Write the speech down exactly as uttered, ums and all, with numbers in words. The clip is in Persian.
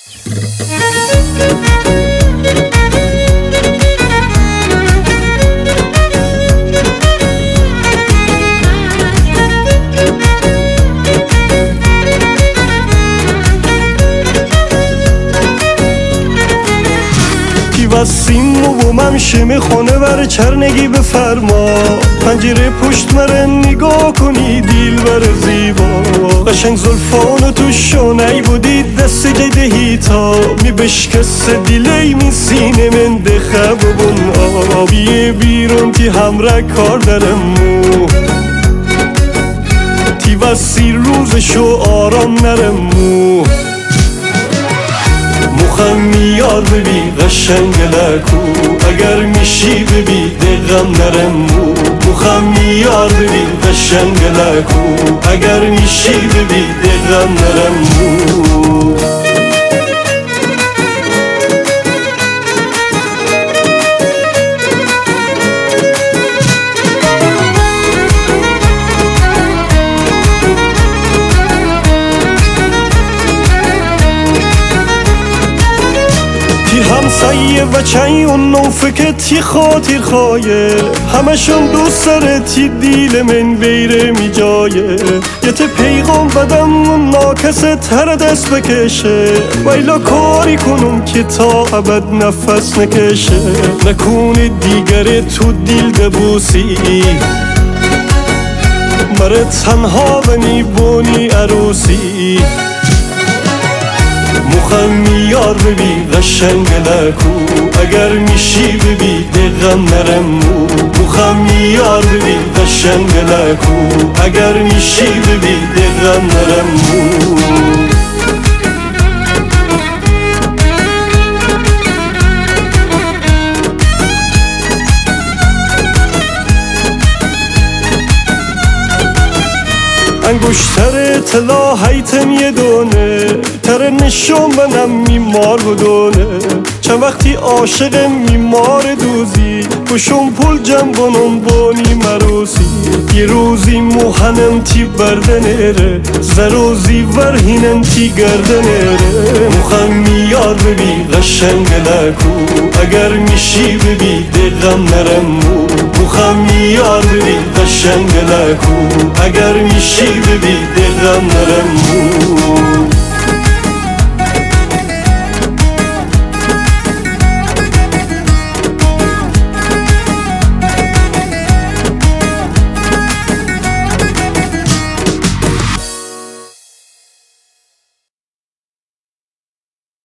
وسیم و بومم شمه خونه بر چرنگی بفرما پنجره پشت مره نگاه کنی دیل بر زیبا قشنگ زلفانو تو شونهی بودی دست جدهی تا می بشکست دیلی می سینه من دخب بون آبیه بیرون تی همراه کار درمو تی وسی روزشو آرام نرمو مخم یار ببی قشنگ لکو اگر میشی ببی دقم نرمو مخم یار ببی قشنگ لکو اگر میشی ببی دقم نرمو همسایه و چای اون نوفکتی خاطر خواهی همشون دوست دارتی دیل من بیره می جایه یه ته پیغام بدم اون ناکسه تر دست بکشه ویلا کاری کنم که تا ابد نفس نکشه نکنه دیگره تو دیل دبوسی مره تنها بنی بونی عروسی مخم یار ببی قشنگ لکو اگر میشی ببی دقم نرمو مخم یار ببی قشنگ لکو اگر میشی ببی دقم نرمو انگشتر اطلاع حیتم یه دونه تر نشون بنم میمار بدونه چند وقتی عاشق میمار دوزی بشون پول جمع بنم بانی مروسی یه روزی موهنم تی بردنره زروزی ورهینم تی گردنره مخم میار ببی قشنگ لکو اگر میشی ببی دقم نرمو مخم میار ببی قشنگ لکو اگر میشی ببی دقم نرمو